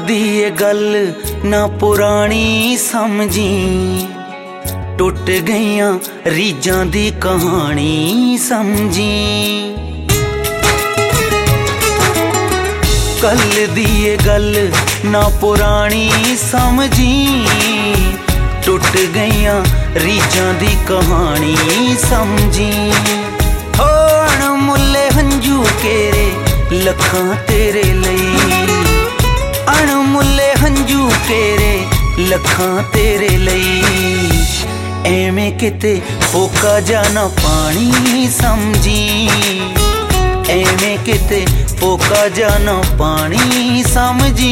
दी ये गल ना पुरानी समझी, टुट गईयां रीजां दी कहानी समझी। कल दी ये गल ना पुरानी समझी, टुट गईयां रीजां दी कहानी समझी। हो अणमुल्ले हंजू केरे लखां तेरे लई, अणमुल्ले हंजू केरे लखां तेरे लई। एवें किते फोका जाना पानी समझी, एवें किते फोका जाना पानी समझी।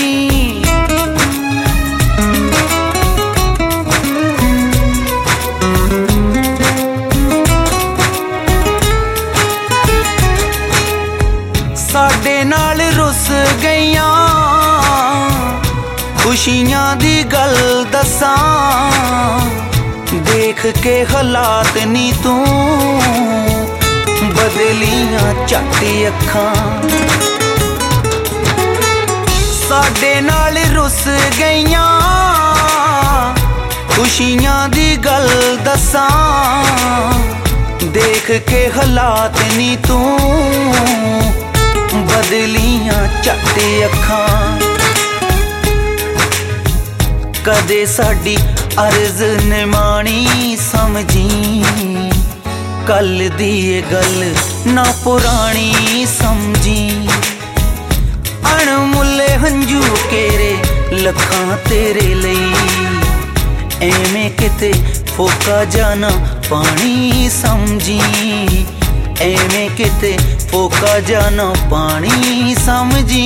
साडे नाल रुस गईयां खुशियां दी गल दसां, देख के हालात नी तू बदलियां झट अखां। साडे नाल रुस गईयां खुशियां दी गल दसां, देख के हालात नी तू बदलियां झट अखां। कदे साडी अर्ज निमाणी समझी, कल दी ये गल ना पुरानी समझी। अणमुल्ले हंजू केरे लखां तेरे लई, एवें किते फोका जाना पानी समझी, एवें किते फोका जाना पानी समझी।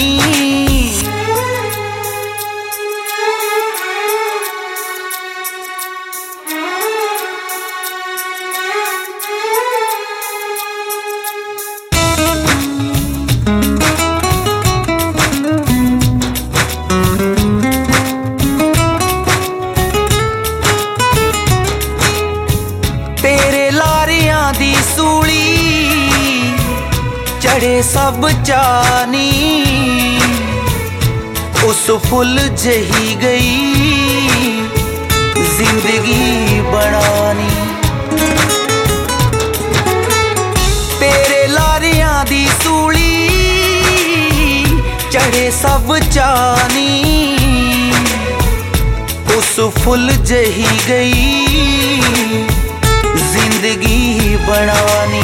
तेरे लारियां दी सूली चढ़े सब चानी, उस फुल जही गई जिंदगी बनानी। तेरे लारियां दी सूली चढ़े सब चानी, उस फुल जही गई जिंदगी बनानी।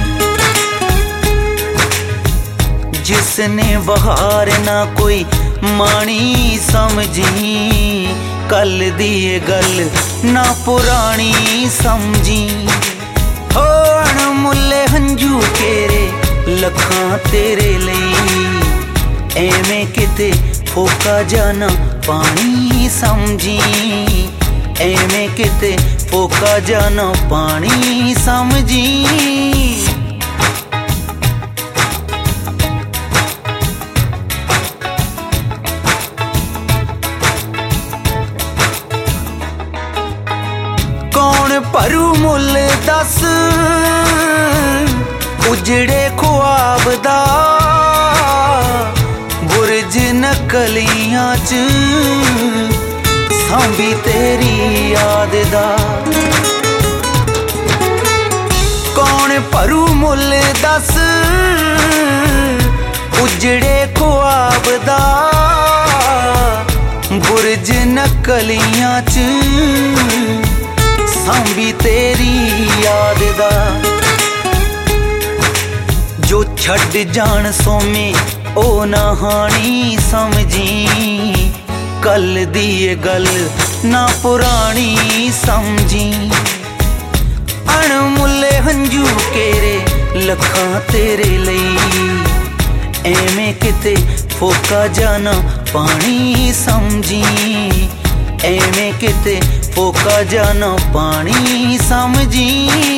जिसने बहार ना कोई मानी समझी, कल दी ये गल ना पुरानी समझी। हो अणमुल्ले हंजू केरे लखां तेरे लई, एवें किते फोका जाना पानी समझी, एवें किते फोका जाना पानी समझी। कौन भरू मुल दस उजड़े ख्वाब दा, बुरज नकलियां च सांभी तेरी याद दा। कौन भरू मुल दस उजड़े ख्वाब दा, बुरज नकलियां च सांभी तेरी याद दा। जो छड़ जान सोमे ओ नहानी समझी, कल दी ये गल ना पुरानी समझी। अणमुल्ले हंजू केरे लखां तेरे लई, एवें किते फोका जाना पानी समझी, एवें किते फोका जाना पानी समझी।